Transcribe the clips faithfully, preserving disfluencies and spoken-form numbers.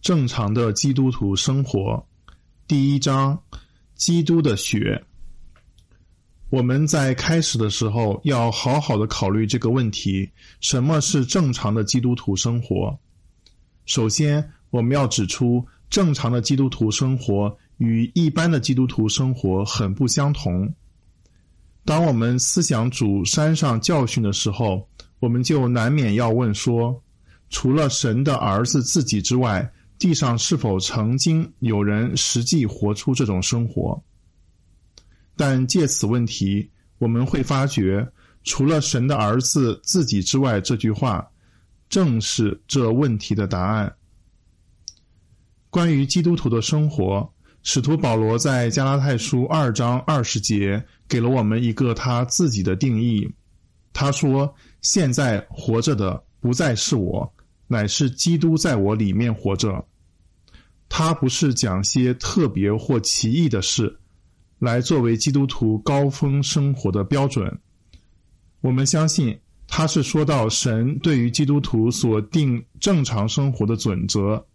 正常的基督徒生活。第一章，基督的血。我们在开始的时候要好好的考虑这个问题，什么是正常的基督徒生活？首先，我们要指出，正常的基督徒生活与一般的基督徒生活很不相同。当我们思想主山上教训的时候，我们就难免要问说，除了神的儿子自己之外，地上是否曾经有人实际活出这种生活？但借此问题，我们会发觉，除了神的儿子自己之外这句话，正是这问题的答案。关于基督徒的生活，使徒保罗在加拉太书二章二十节给了我们一个他自己的定义。他说，现在活着的不再是我，乃是基督在我里面活着。他不是讲些特别或奇异的事，来作为基督徒高峰生活的标准。我们相信，他是说到神对于基督徒所定正常生活的准则。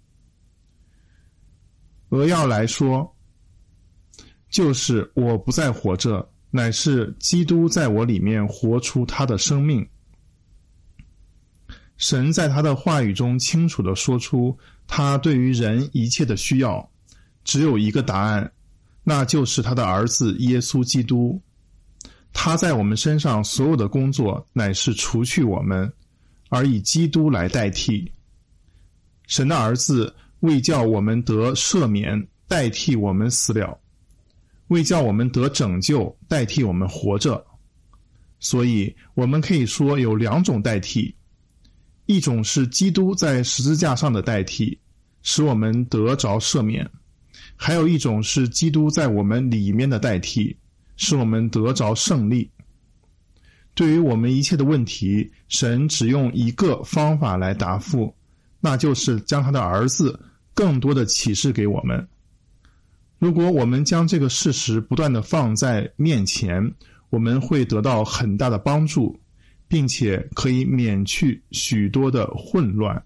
扼要来说，就是我不再活着，乃是基督在我里面活出他的生命。神在他的话语中清楚地说出他对于人一切的需要，只有一个答案，那就是他的儿子耶稣基督。他在我们身上所有的工作乃是除去我们，而以基督来代替。神的儿子为叫我们得赦免，代替我们死了；为叫我们得拯救，代替我们活着。所以我们可以说有两种代替，一种是基督在十字架上的代替，使我们得着赦免；还有一种是基督在我们里面的代替，使我们得着胜利。对于我们一切的问题，神只用一个方法来答复，那就是将他的儿子更多的启示给我们。如果我们将这个事实不断的放在面前，我们会得到很大的帮助，并且可以免去许多的混乱。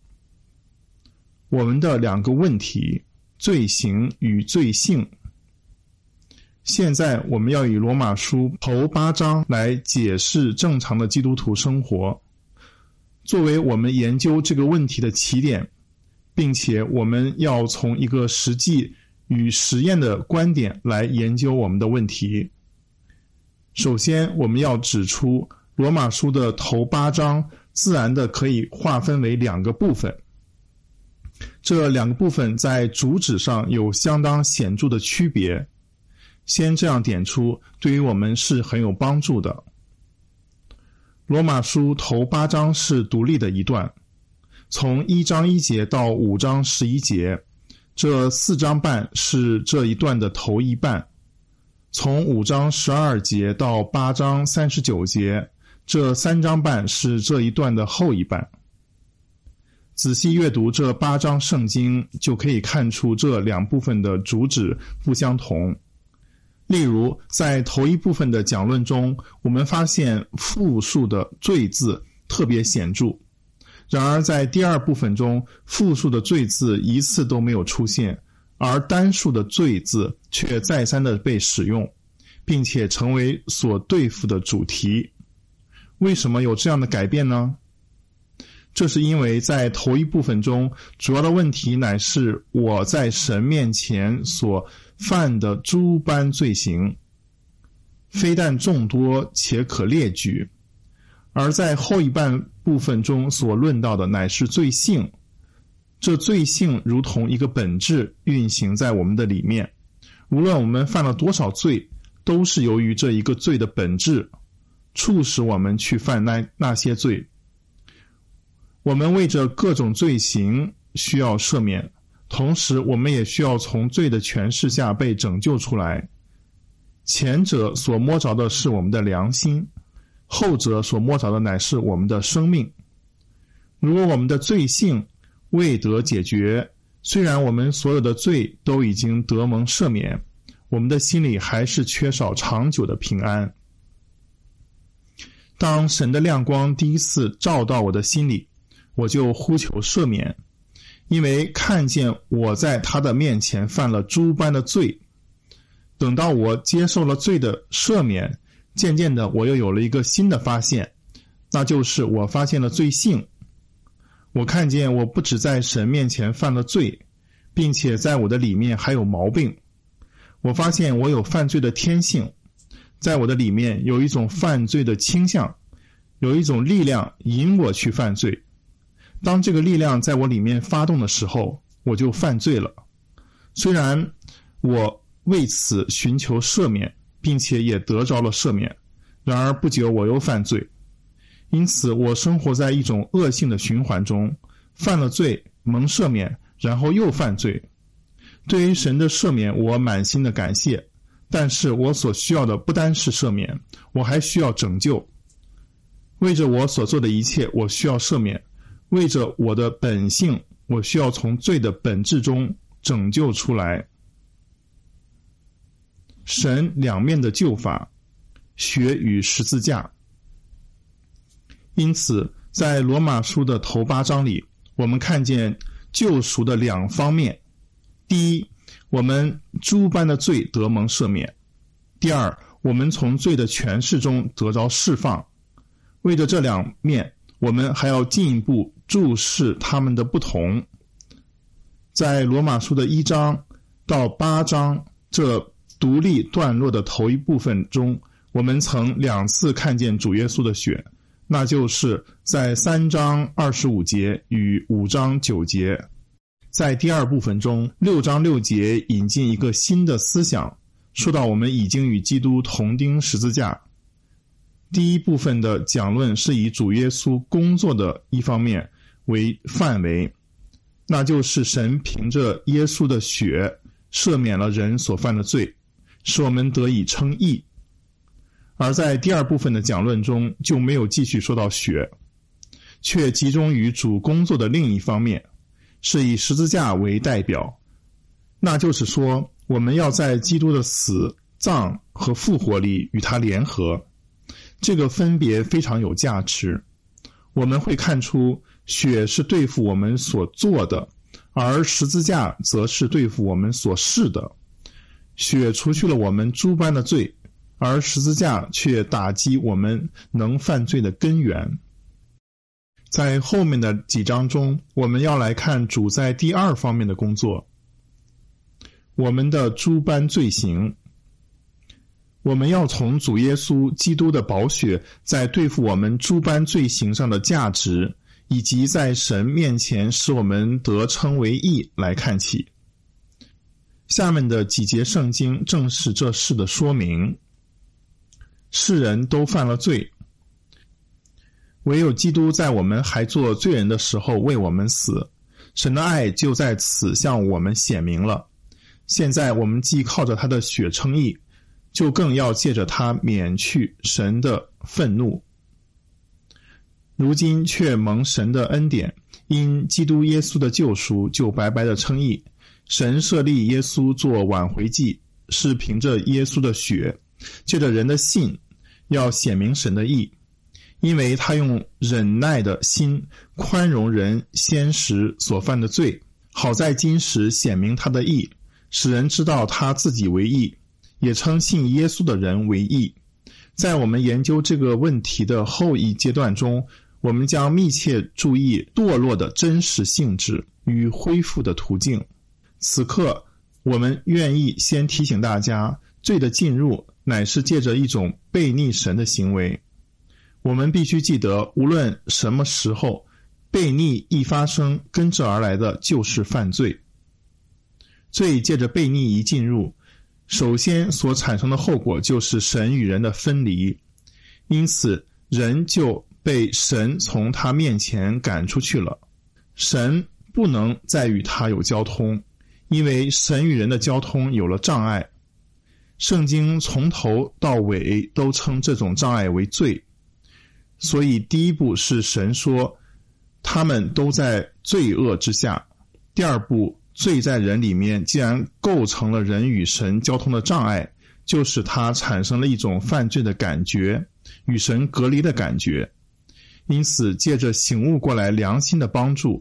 我们的两个问题，罪行与罪性。现在我们要以罗马书头八章来解释正常的基督徒生活，作为我们研究这个问题的起点，并且我们要从一个实际与实验的观点来研究我们的问题。首先，我们要指出罗马书的头八章自然的可以划分为两个部分，这两个部分在主旨上有相当显著的区别。先这样点出，对于我们是很有帮助的。罗马书头八章是独立的一段，从一章一节到五章十一节，这四章半是这一段的头一半；从五章十二节到八章三十九节，这三章半是这一段的后一半。仔细阅读这八章圣经，就可以看出这两部分的主旨不相同。例如，在头一部分的讲论中，我们发现复数的罪字特别显著，然而在第二部分中，复数的罪字一次都没有出现，而单数的罪字却再三的被使用，并且成为所对付的主题。为什么有这样的改变呢？这是因为在头一部分中，主要的问题乃是我在神面前所犯的诸般罪行，非但众多且可列举；而在后一半部分中所论到的乃是罪性，这罪性如同一个本质运行在我们的里面，无论我们犯了多少罪，都是由于这一个罪的本质促使我们去犯那那些罪。我们为着各种罪行需要赦免，同时我们也需要从罪的权势下被拯救出来。前者所摸着的是我们的良心，后者所摸着的乃是我们的生命。如果我们的罪性未得解决，虽然我们所有的罪都已经得蒙赦免，我们的心里还是缺少长久的平安。当神的亮光第一次照到我的心里，我就呼求赦免， 因为看见我在他的面前犯了诸般的罪，等到我接受了罪的赦免，渐渐的我又有了一个新的发现，那就是我发现了罪性。我看见我不只在神面前犯了罪，并且在我的里面还有毛病。我发现我有犯罪的天性，在我的里面有一种犯罪的倾向，有一种力量引我去犯罪。当这个力量在我里面发动的时候，我就犯罪了。虽然我为此寻求赦免，并且也得着了赦免，然而不久我又犯罪。因此我生活在一种恶性的循环中，犯了罪，蒙赦免，然后又犯罪。对于神的赦免，我满心的感谢，但是我所需要的不单是赦免，我还需要拯救。为着我所做的一切，我需要赦免。为着我的本性，我需要从罪的本质中拯救出来。神两面的救法，血与十字架。因此在罗马书的头八章里，我们看见救赎的两方面。第一，我们诸般的罪得蒙赦免；第二，我们从罪的权势中得着释放。为着这两面，我们还要进一步注视他们的不同。在罗马书的一章到八章这独立段落的头一部分中，我们曾两次看见主耶稣的血，那就是在三章二十五节与五章九节。在第二部分中，六章六节引进一个新的思想，说到我们已经与基督同钉十字架。第一部分的讲论是以主耶稣工作的一方面为范围，那就是神凭着耶稣的血赦免了人所犯的罪，使我们得以称义。而在第二部分的讲论中就没有继续说到血，却集中于主工作的另一方面，是以十字架为代表。那就是说，我们要在基督的死、葬和复活里与他联合。这个分别非常有价值。我们会看出，血是对付我们所做的，而十字架则是对付我们所是的。血除去了我们诸般的罪，而十字架却打击我们能犯罪的根源。在后面的几章中，我们要来看主在第二方面的工作，我们的诸般罪行。我们要从主耶稣基督的宝血在对付我们诸般罪行上的价值，以及在神面前使我们得称为义来看起。下面的几节圣经正是这事的说明。世人都犯了罪，唯有基督在我们还做罪人的时候为我们死，神的爱就在此向我们显明了。现在我们既靠着他的血称义，就更要借着他免去神的愤怒。如今却蒙神的恩典，因基督耶稣的救赎，就白白的称义。神设立耶稣做挽回祭，是凭着耶稣的血，借着人的信，要显明神的义。因为他用忍耐的心宽容人先时所犯的罪，好在今时显明他的义，使人知道他自己为义，也称信耶稣的人为义。在我们研究这个问题的后一阶段中，我们将密切注意堕落的真实性质与恢复的途径。此刻我们愿意先提醒大家，罪的进入乃是借着一种悖逆神的行为。我们必须记得，无论什么时候悖逆一发生，跟着而来的就是犯罪。罪借着悖逆一进入，首先所产生的后果就是神与人的分离，因此人就被神从他面前赶出去了。神不能再与他有交通，因为神与人的交通有了障碍。圣经从头到尾都称这种障碍为罪。所以第一步是神说他们都在罪恶之下。第二步，罪在人里面既然构成了人与神交通的障碍，就使他产生了一种犯罪的感觉，与神隔离的感觉。因此借着醒悟过来良心的帮助，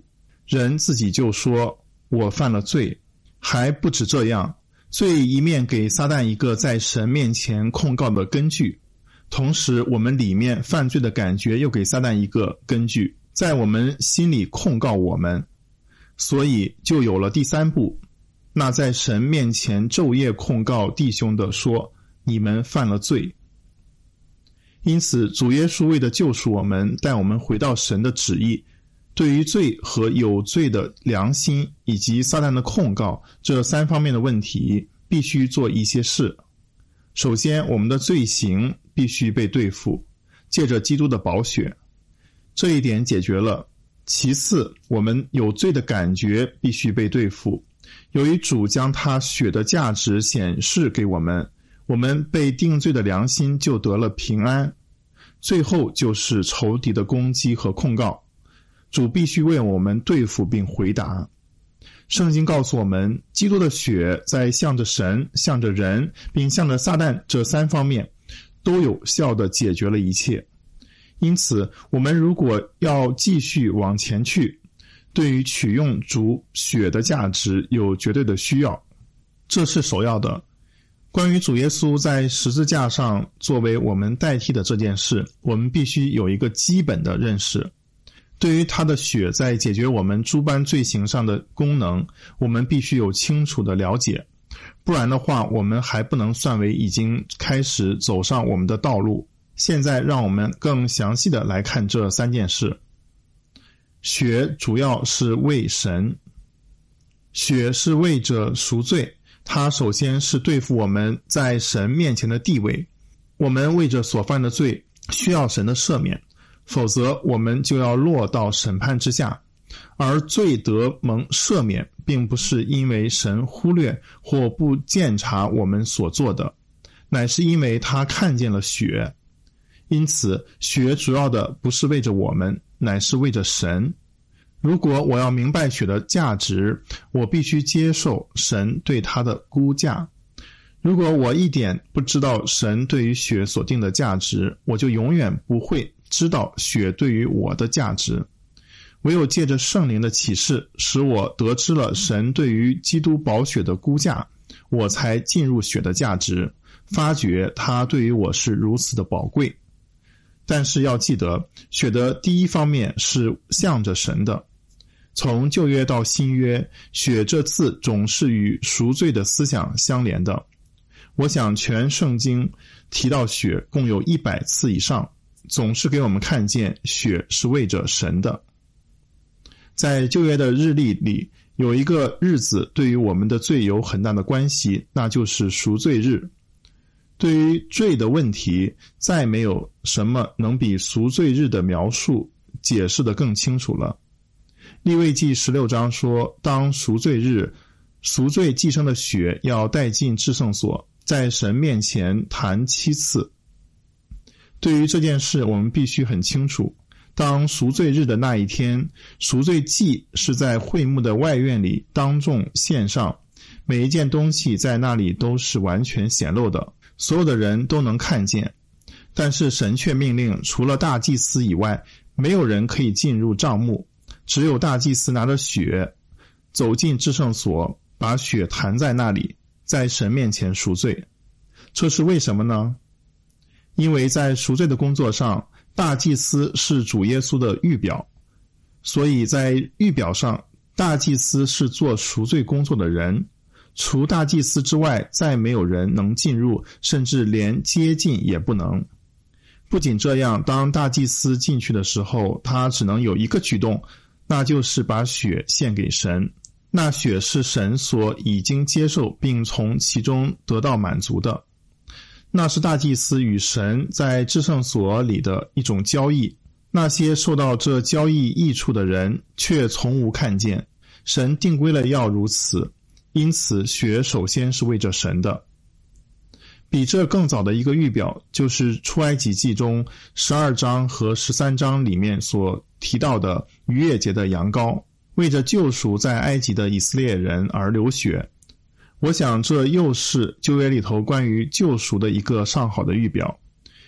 人自己就说我犯了罪。还不止这样，罪一面给撒旦一个在神面前控告的根据，同时我们里面犯罪的感觉又给撒旦一个根据，在我们心里控告我们，所以就有了第三步，那在神面前昼夜控告弟兄的说，你们犯了罪。因此主耶稣为了救赎我们，带我们回到神的旨意，对于罪和有罪的良心以及撒旦的控告这三方面的问题必须做一些事。首先，我们的罪行必须被对付，借着基督的宝血，这一点解决了。其次，我们有罪的感觉必须被对付，由于主将他血的价值显示给我们，我们被定罪的良心就得了平安。最后就是仇敌的攻击和控告，主必须为我们对付并回答。圣经告诉我们，基督的血在向着神、向着人并向着撒旦这三方面都有效地解决了一切。因此我们如果要继续往前去，对于取用主血的价值有绝对的需要，这是首要的。关于主耶稣在十字架上作为我们代替的这件事，我们必须有一个基本的认识。对于他的血在解决我们诸般罪行上的功能，我们必须有清楚的了解，不然的话我们还不能算为已经开始走上我们的道路。现在让我们更详细的来看这三件事。血主要是为神，血是为着赎罪，它首先是对付我们在神面前的地位，我们为着所犯的罪需要神的赦免，否则我们就要落到审判之下。而罪得蒙赦免，并不是因为神忽略或不鉴察我们所做的，乃是因为他看见了血。因此血主要的不是为着我们，乃是为着神。如果我要明白血的价值，我必须接受神对它的估价。如果我一点不知道神对于血所定的价值，我就永远不会知道血对于我的价值。唯有借着圣灵的启示，使我得知了神对于基督宝血的估价，我才进入血的价值，发觉它对于我是如此的宝贵。但是要记得，血的第一方面是向着神的。从旧约到新约，血这字总是与赎罪的思想相连的。我想全圣经提到血共有一百次以上，总是给我们看见血是为着神的。在旧约的日历里，有一个日子对于我们的罪有很大的关系，那就是赎罪日。对于罪的问题，再没有什么能比赎罪日的描述解释得更清楚了。利未记十六章说，当赎罪日，赎罪祭牲的血要带进至圣所，在神面前弹七次。对于这件事，我们必须很清楚，当赎罪日的那一天，赎罪祭是在会幕的外院里当众献上，每一件东西在那里都是完全显露的，所有的人都能看见。但是神却命令，除了大祭司以外，没有人可以进入帐幕，只有大祭司拿着血走进至圣所，把血弹在那里，在神面前赎罪。这是为什么呢？因为在赎罪的工作上，大祭司是主耶稣的预表，所以在预表上，大祭司是做赎罪工作的人。除大祭司之外，再没有人能进入，甚至连接近也不能。不仅这样，当大祭司进去的时候，他只能有一个举动，那就是把血献给神。那血是神所已经接受并从其中得到满足的，那是大祭司与神在至圣所里的一种交易。那些受到这交易益处的人却从无看见，神定规了要如此，因此血首先是为着神的。比这更早的一个预表，就是出埃及记中十二章和十三章里面所提到的逾越节的羊羔，为着救赎在埃及的以色列人而流血。我想这又是旧约里头关于救赎的一个上好的预表。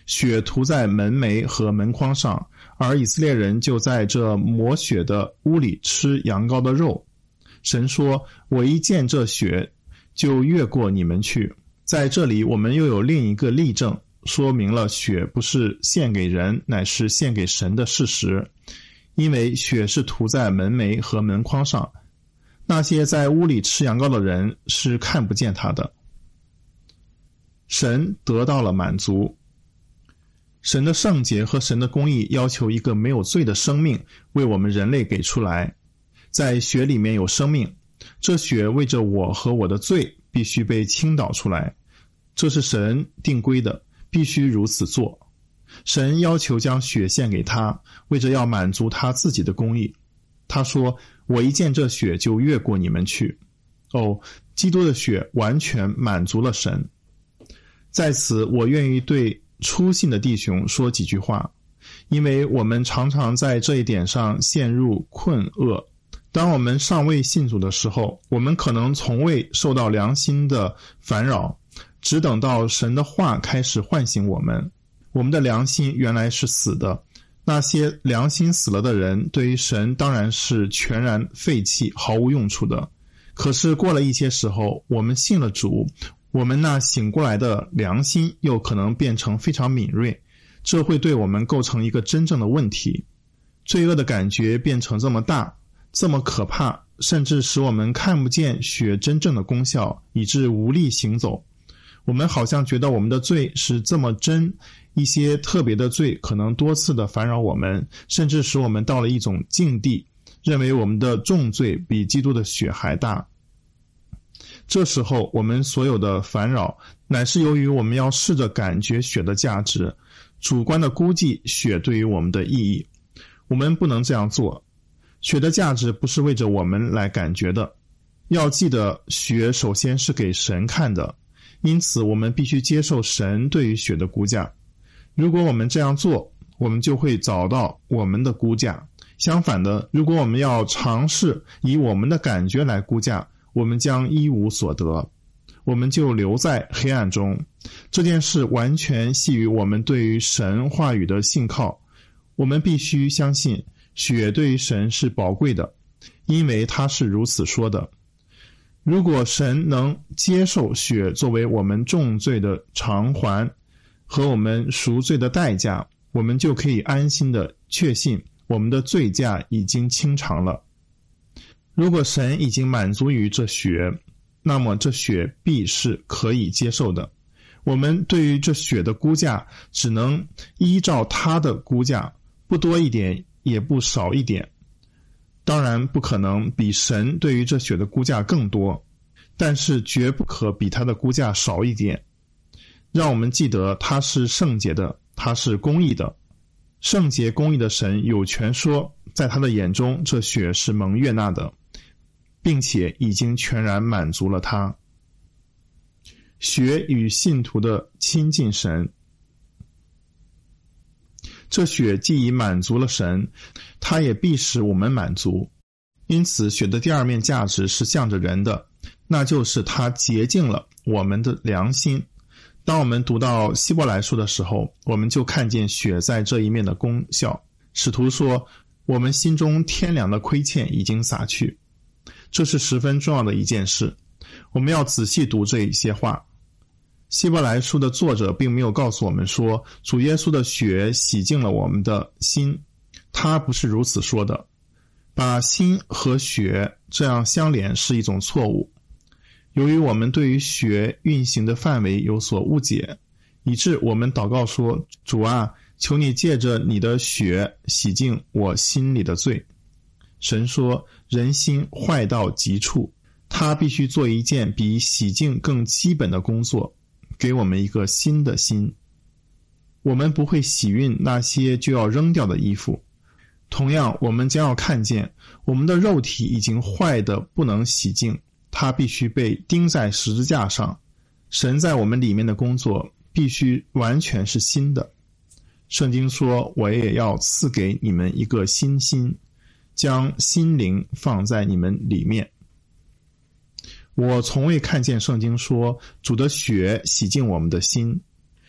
血涂在门楣和门框上，而以色列人就在这抹血的屋里吃羊羔的肉。神说，我一见这血就越过你们去。在这里我们又有另一个例证，说明了血不是献给人，乃是献给神的事实。因为血是涂在门楣和门框上，那些在屋里吃羊羔的人是看不见他的。神得到了满足。神的圣洁和神的公义要求一个没有罪的生命为我们人类给出来。在血里面有生命，这血为着我和我的罪必须被倾倒出来，这是神定规的，必须如此做。神要求将血献给他，为着要满足他自己的公义。他说，我一见这血就越过你们去。哦，基督的血完全满足了神。在此我愿意对初信的弟兄说几句话，因为我们常常在这一点上陷入困厄。当我们尚未信主的时候，我们可能从未受到良心的烦扰，只等到神的话开始唤醒我们。我们的良心原来是死的，那些良心死了的人对于神当然是全然废弃，毫无用处的。可是过了一些时候，我们信了主，我们那醒过来的良心又可能变成非常敏锐，这会对我们构成一个真正的问题。罪恶的感觉变成这么大，这么可怕，甚至使我们看不见血真正的功效，以致无力行走。我们好像觉得我们的罪是这么真，一些特别的罪可能多次的烦扰我们，甚至使我们到了一种境地，认为我们的重罪比基督的血还大。这时候我们所有的烦扰乃是由于我们要试着感觉血的价值，主观的估计血对于我们的意义。我们不能这样做，血的价值不是为着我们来感觉的。要记得，血首先是给神看的，因此我们必须接受神对于血的估价。如果我们这样做，我们就会找到我们的估价。相反的，如果我们要尝试以我们的感觉来估价，我们将一无所得，我们就留在黑暗中。这件事完全系于我们对于神话语的信靠。我们必须相信血对于神是宝贵的，因为他是如此说的。如果神能接受血作为我们重罪的偿还和我们赎罪的代价，我们就可以安心的确信我们的罪价已经清偿了。如果神已经满足于这血，那么这血必是可以接受的。我们对于这血的估价只能依照他的估价，不多一点也不少一点。当然不可能比神对于这血的估价更多，但是绝不可比他的估价少一点。让我们记得他是圣洁的，他是公义的。圣洁公义的神有权说，在他的眼中这血是蒙悦纳的，并且已经全然满足了他。血与信徒的亲近神，这血既已满足了神，它也必使我们满足。因此血的第二面价值是向着人的，那就是它洁净了我们的良心。当我们读到希伯来书的时候，我们就看见血在这一面的功效。使徒说，我们心中天良的亏欠已经洒去。这是十分重要的一件事，我们要仔细读这一些话。希伯来书的作者并没有告诉我们说，主耶稣的血洗净了我们的心，他不是如此说的。把心和血这样相连是一种错误。由于我们对于血运行的范围有所误解，以致我们祷告说，主啊，求你借着你的血洗净我心里的罪。神说，人心坏到极处，他必须做一件比洗净更基本的工作，给我们一个新的心。我们不会洗熨那些就要扔掉的衣服。同样，我们将要看见我们的肉体已经坏得不能洗净，它必须被钉在十字架上。神在我们里面的工作必须完全是新的。圣经说，我也要赐给你们一个新心，将心灵放在你们里面。我从未看见圣经说主的血洗净我们的心。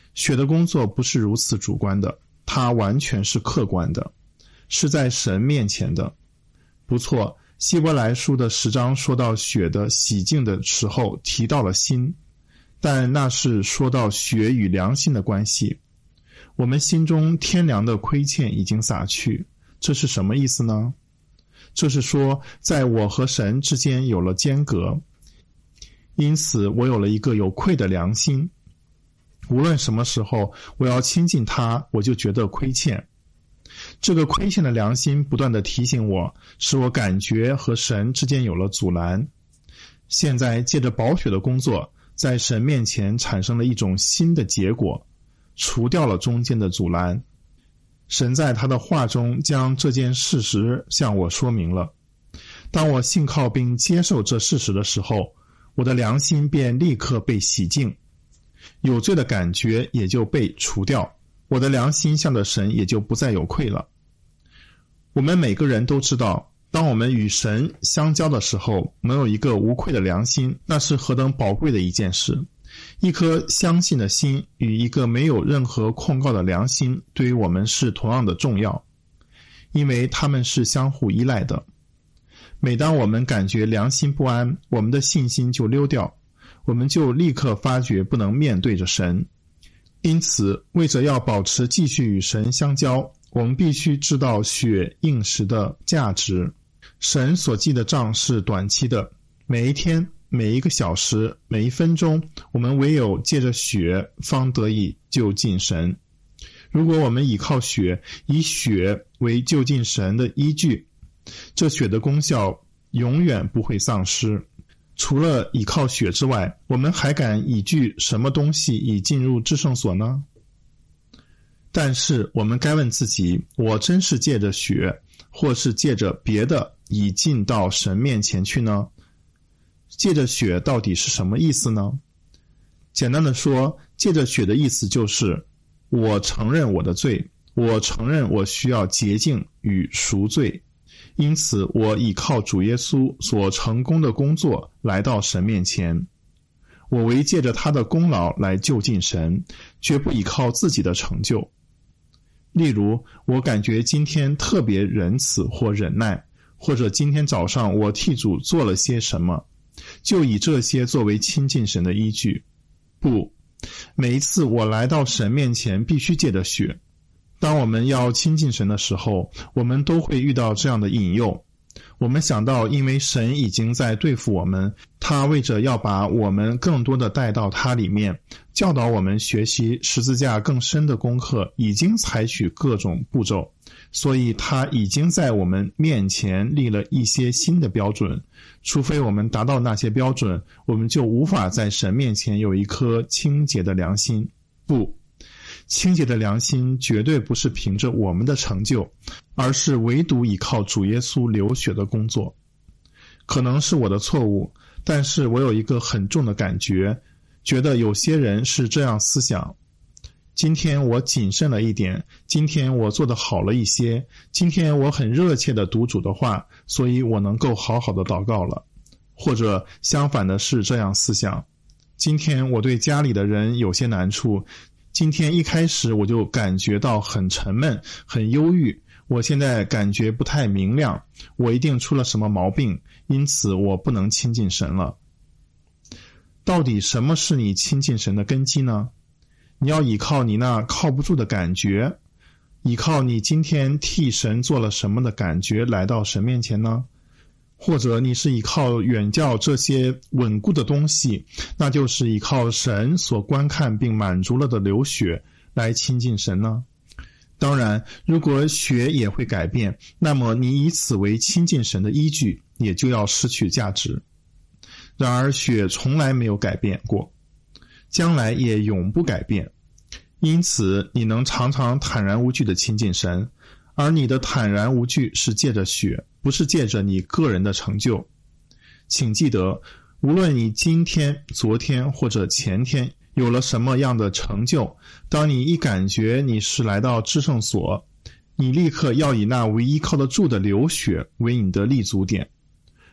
血的工作不是如此主观的，它完全是客观的，是在神面前的。不错，希伯来书的十章说到血的洗净的时候提到了心，但那是说到血与良心的关系。我们心中天良的亏欠已经洒去，这是什么意思呢？这是说在我和神之间有了间隔，因此我有了一个有愧的良心。无论什么时候我要亲近他，我就觉得亏欠。这个亏欠的良心不断地提醒我，使我感觉和神之间有了阻拦。现在借着宝血的工作，在神面前产生了一种新的结果，除掉了中间的阻拦。神在他的话中将这件事实向我说明了。当我信靠并接受这事实的时候，我的良心便立刻被洗净，有罪的感觉也就被除掉，我的良心向着神也就不再有愧了。我们每个人都知道，当我们与神相交的时候，能有一个无愧的良心，那是何等宝贵的一件事。一颗相信的心与一个没有任何控告的良心，对于我们是同样的重要，因为它们是相互依赖的。每当我们感觉良心不安，我们的信心就溜掉，我们就立刻发觉不能面对着神。因此，为着要保持继续与神相交，我们必须知道血应时的价值。神所记的账是短期的，每一天、每一个小时、每一分钟，我们唯有借着血方得以就近神。如果我们倚靠血，以血为就近神的依据，这血的功效永远不会丧失。除了倚靠血之外，我们还敢依据什么东西以进入至圣所呢？但是我们该问自己，我真是借着血，或是借着别的以进到神面前去呢？借着血到底是什么意思呢？简单的说，借着血的意思就是我承认我的罪，我承认我需要洁净与赎罪，因此我倚靠主耶稣所成功的工作来到神面前。我唯借着他的功劳来就近神，绝不倚靠自己的成就。例如，我感觉今天特别仁慈或忍耐，或者今天早上我替主做了些什么，就以这些作为亲近神的依据。不，每一次我来到神面前必须借着血。当我们要亲近神的时候，我们都会遇到这样的引诱。我们想到，因为神已经在对付我们，他为着要把我们更多的带到他里面，教导我们学习十字架更深的功课，已经采取各种步骤，所以他已经在我们面前立了一些新的标准。除非我们达到那些标准，我们就无法在神面前有一颗清洁的良心。不，清洁的良心绝对不是凭着我们的成就，而是唯独依靠主耶稣流血的工作。可能是我的错误，但是我有一个很重的感觉，觉得有些人是这样思想。今天我谨慎了一点，今天我做得好了一些，今天我很热切地读主的话，所以我能够好好的祷告了。或者相反的是这样思想，今天我对家里的人有些难处，今天一开始我就感觉到很沉闷，很忧郁，我现在感觉不太明亮，我一定出了什么毛病，因此我不能亲近神了。到底什么是你亲近神的根基呢？你要依靠你那靠不住的感觉，依靠你今天替神做了什么的感觉来到神面前呢？或者你是依靠远较这些稳固的东西，那就是依靠神所观看并满足了的流血来亲近神呢？当然，如果血也会改变，那么你以此为亲近神的依据，也就要失去价值。然而血从来没有改变过，将来也永不改变，因此你能常常坦然无惧地亲近神，而你的坦然无惧是借着血，不是借着你个人的成就。请记得，无论你今天、昨天或者前天有了什么样的成就，当你一感觉你是来到至圣所，你立刻要以那唯一靠得住的流血为你的立足点。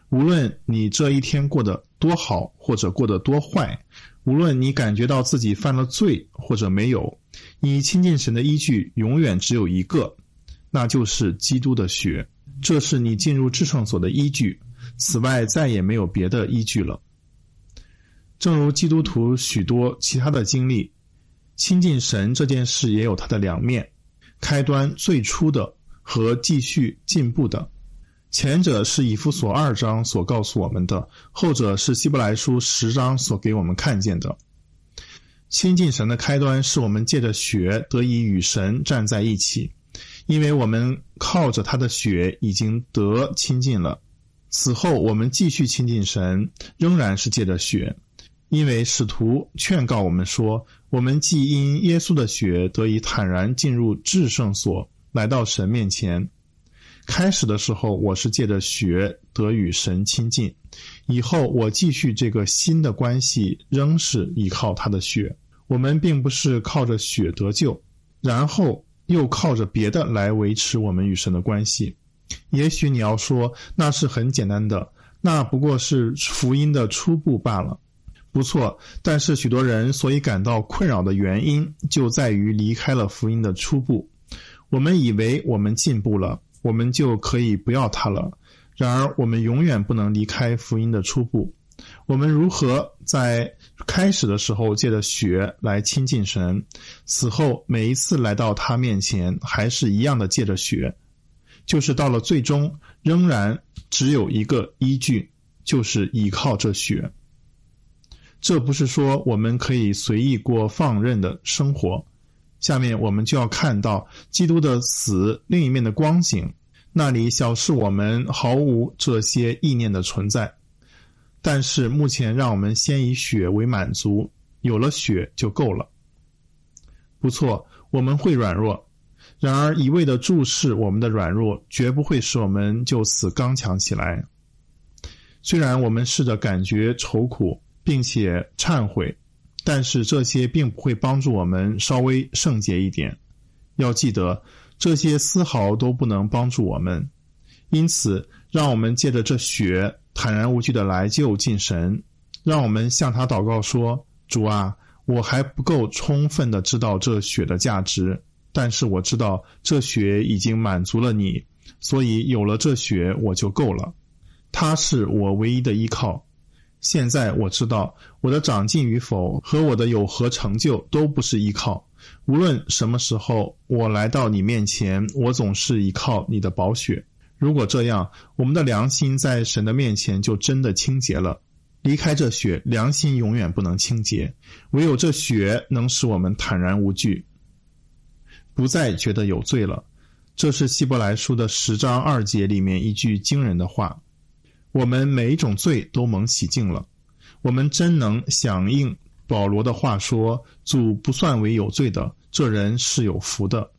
无论你这一天过得多好或者过得多坏，无论你感觉到自己犯了罪或者没有，你亲近神的依据永远只有一个，那就是基督的血。这是你进入至圣所的依据，此外再也没有别的依据了。正如基督徒许多其他的经历，亲近神这件事也有它的两面，开端最初的和继续进步的。前者是以弗所二章所告诉我们的，后者是希伯来书十章所给我们看见的。亲近神的开端是我们借着血得以与神站在一起，因为我们靠着他的血已经得亲近了。此后我们继续亲近神，仍然是借着血，因为使徒劝告我们说，我们既因耶稣的血得以坦然进入至圣所，来到神面前。开始的时候我是借着血得与神亲近，以后我继续这个新的关系仍是依靠他的血。我们并不是靠着血得救，然后又靠着别的来维持我们与神的关系。也许你要说，那是很简单的，那不过是福音的初步罢了。不错，但是许多人所以感到困扰的原因就在于离开了福音的初步。我们以为我们进步了，我们就可以不要它了。然而我们永远不能离开福音的初步。我们如何在开始的时候借着血来亲近神，此后每一次来到他面前还是一样的借着血，就是到了最终仍然只有一个依据，就是依靠这血。这不是说我们可以随意过放任的生活。下面我们就要看到基督的死另一面的光景，那里小示我们毫无这些意念的存在。但是目前让我们先以血为满足，有了血就够了。不错，我们会软弱，然而一味的注视我们的软弱，绝不会使我们就此刚强起来。虽然我们试着感觉愁苦并且忏悔，但是这些并不会帮助我们稍微圣洁一点。要记得，这些丝毫都不能帮助我们。因此让我们借着这血坦然无惧地来就近神，让我们向他祷告说，主啊，我还不够充分地知道这血的价值，但是我知道这血已经满足了你，所以有了这血我就够了，它是我唯一的依靠。现在我知道我的长进与否和我的有何成就都不是依靠，无论什么时候我来到你面前，我总是依靠你的宝血。如果这样，我们的良心在神的面前就真的清洁了。离开这血，良心永远不能清洁，唯有这血能使我们坦然无惧，不再觉得有罪了。这是希伯来书的十章二节里面一句惊人的话。我们每一种罪都蒙洗净了，我们真能响应保罗的话说，主不算为有罪的，这人是有福的。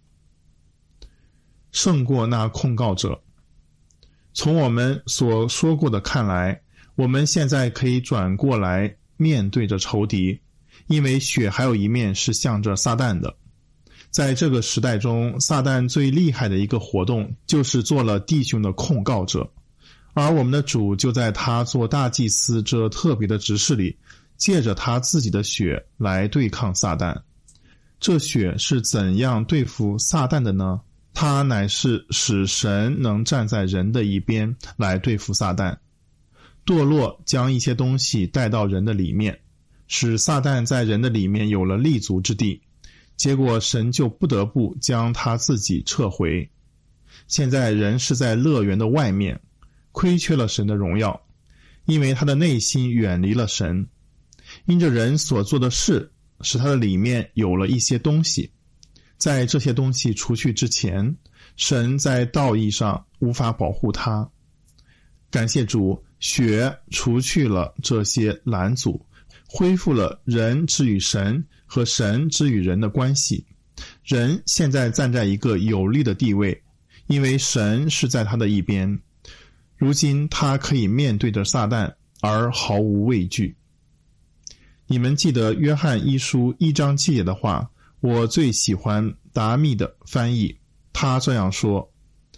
胜过那控告者。从我们所说过的看来，我们现在可以转过来面对着仇敌，因为血还有一面是向着撒旦的。在这个时代中，撒旦最厉害的一个活动就是做了弟兄的控告者，而我们的主就在他做大祭司这特别的职事里，借着他自己的血来对抗撒旦。这血是怎样对付撒旦的呢？他乃是使神能站在人的一边来对付撒旦。堕落将一些东西带到人的里面，使撒旦在人的里面有了立足之地，结果神就不得不将他自己撤回。现在人是在乐园的外面，亏缺了神的荣耀，因为他的内心远离了神。因着人所做的事，使他的里面有了一些东西，在这些东西除去之前，神在道义上无法保护他。感谢主，血除去了这些拦阻，恢复了人之与神和神之与人的关系。人现在站在一个有利的地位，因为神是在他的一边。如今他可以面对着撒旦而毫无畏惧。你们记得约翰一书一章七节的话，我最喜欢达密的翻译，他这样说：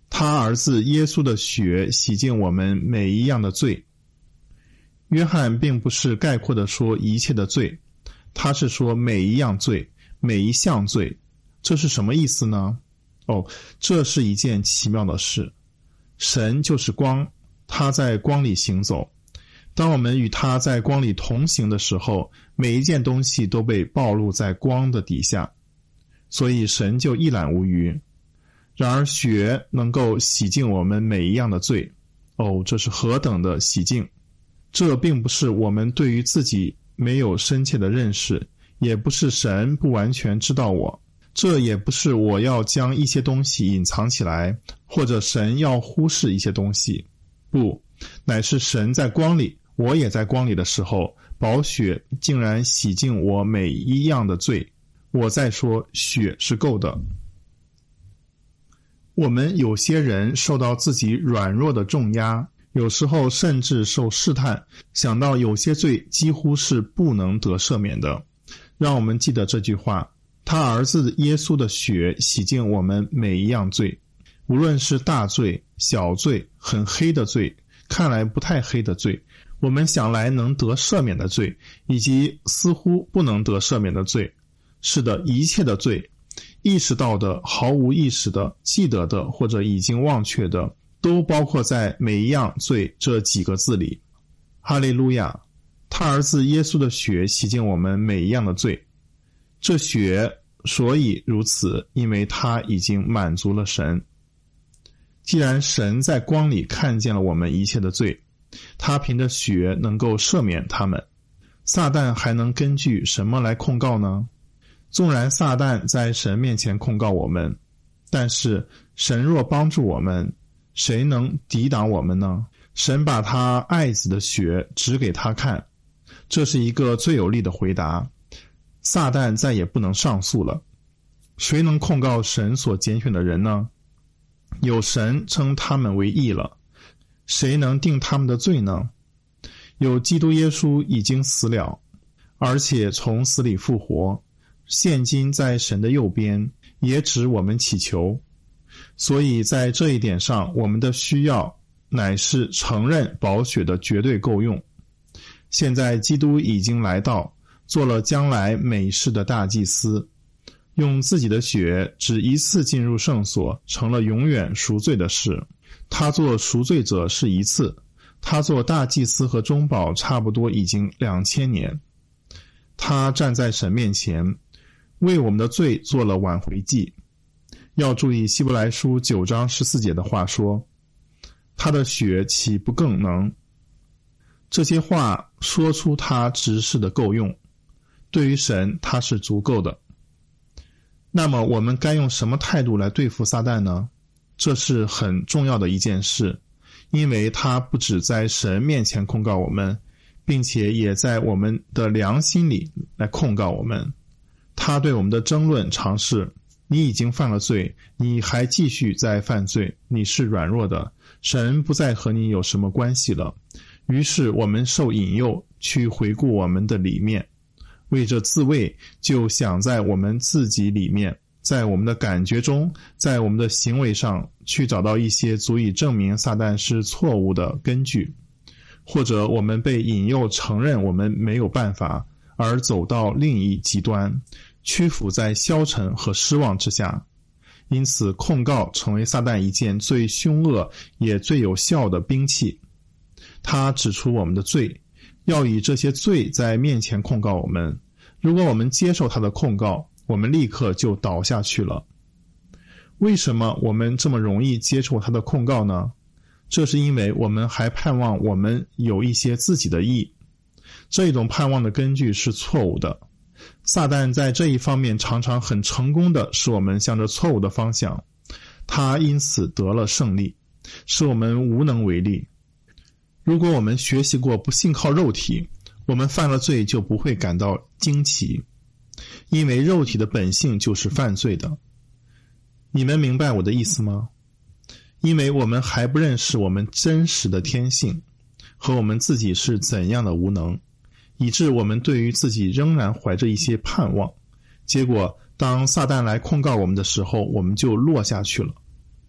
他儿子耶稣的血洗净我们每一样的罪。约翰并不是概括地说一切的罪，他是说每一样罪，每一项罪。这是什么意思呢？哦，这是一件奇妙的事。神就是光，他在光里行走。当我们与他在光里同行的时候，每一件东西都被暴露在光的底下，所以神就一览无余。然而血能够洗净我们每一样的罪，哦，这是何等的洗净！这并不是我们对于自己没有深切的认识，也不是神不完全知道我，这也不是我要将一些东西隐藏起来，或者神要忽视一些东西，不，乃是神在光里，我也在光里的时候，宝血竟然洗净我每一样的罪。我再说，血是够的。我们有些人受到自己软弱的重压，有时候甚至受试探，想到有些罪几乎是不能得赦免的。让我们记得这句话，他儿子耶稣的血洗净我们每一样罪，无论是大罪、小罪、很黑的罪、看来不太黑的罪，我们想来能得赦免的罪，以及似乎不能得赦免的罪。是的，一切的罪，意识到的、毫无意识的、记得的或者已经忘却的，都包括在每一样罪这几个字里。哈利路亚！他儿子耶稣的血洗净我们每一样的罪。这血所以如此，因为他已经满足了神。既然神在光里看见了我们一切的罪，他凭着血能够赦免他们，撒旦还能根据什么来控告呢？纵然撒旦在神面前控告我们，但是神若帮助我们，谁能抵挡我们呢？神把他爱子的血指给他看，这是一个最有力的回答。撒旦再也不能上诉了。谁能控告神所拣选的人呢？有神称他们为义了，谁能定他们的罪呢？有基督耶稣已经死了，而且从死里复活，现今在神的右边，也指我们祈求。所以在这一点上，我们的需要乃是承认宝血的绝对够用。现在基督已经来到，做了将来美事的大祭司，用自己的血只一次进入圣所，成了永远赎罪的事。他做赎罪者是一次，他做大祭司和中保差不多已经两千年。他站在神面前，为我们的罪做了挽回祭。要注意希伯来书九章十四节的话说，他的血岂不更能？这些话说出他执事的够用，对于神他是足够的。那么我们该用什么态度来对付撒旦呢？这是很重要的一件事，因为他不只在神面前控告我们，并且也在我们的良心里来控告我们。他对我们的争论常是，你已经犯了罪，你还继续在犯罪，你是软弱的，神不再和你有什么关系了。于是我们受引诱去回顾我们的里面，为着自卫，就想在我们自己里面，在我们的感觉中，在我们的行为上去找到一些足以证明撒旦是错误的根据，或者我们被引诱承认我们没有办法，而走到另一极端，屈服在消沉和失望之下。因此控告成为撒旦一件最凶恶也最有效的兵器。他指出我们的罪，要以这些罪在面前控告我们。如果我们接受他的控告，我们立刻就倒下去了。为什么我们这么容易接受他的控告呢？这是因为我们还盼望我们有一些自己的义。这种盼望的根据是错误的。撒旦在这一方面常常很成功地使我们向着错误的方向，他因此得了胜利，使我们无能为力。如果我们学习过不信靠肉体，我们犯了罪就不会感到惊奇，因为肉体的本性就是犯罪的。你们明白我的意思吗？因为我们还不认识我们真实的天性和我们自己是怎样的无能，以致我们对于自己仍然怀着一些盼望，结果当撒旦来控告我们的时候，我们就落下去了。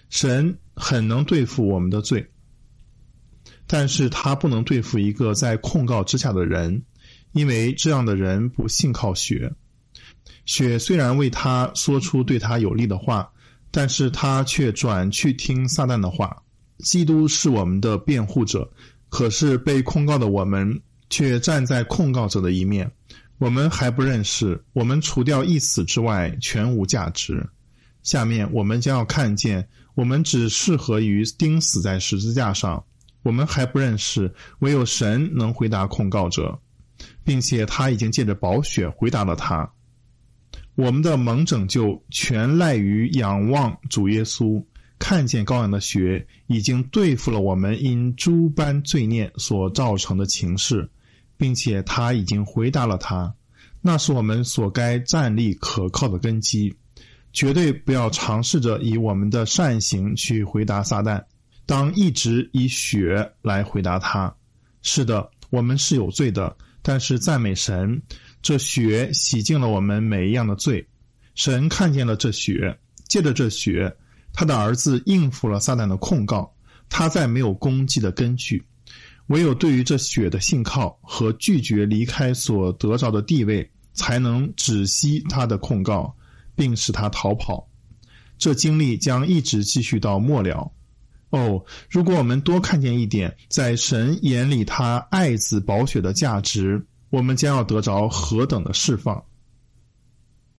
神很能对付我们的罪，但是他不能对付一个在控告之下的人，因为这样的人不信靠血。血虽然为他说出对他有利的话，但是他却转去听撒旦的话。基督是我们的辩护者，可是被控告的我们却站在控告者的一面。我们还不认识，我们除掉一死之外全无价值。下面我们将要看见，我们只适合于钉死在十字架上。我们还不认识，唯有神能回答控告者，并且他已经借着宝血回答了他。我们的蒙拯救全赖于仰望主耶稣，看见羔羊的血已经对付了我们因诸般罪孽所造成的情势，并且他已经回答了他，那是我们所该站立可靠的根基。绝对不要尝试着以我们的善行去回答撒旦，当一直以血来回答他。是的，我们是有罪的，但是赞美神，这血洗净了我们每一样的罪。神看见了这血，借着这血，他的儿子应付了撒旦的控告，他再没有攻击的根据。唯有对于这血的信靠和拒绝离开所得着的地位，才能止息他的控告，并使他逃跑。这经历将一直继续到末了。哦，如果我们多看见一点在神眼里他爱子宝血的价值，我们将要得着何等的释放。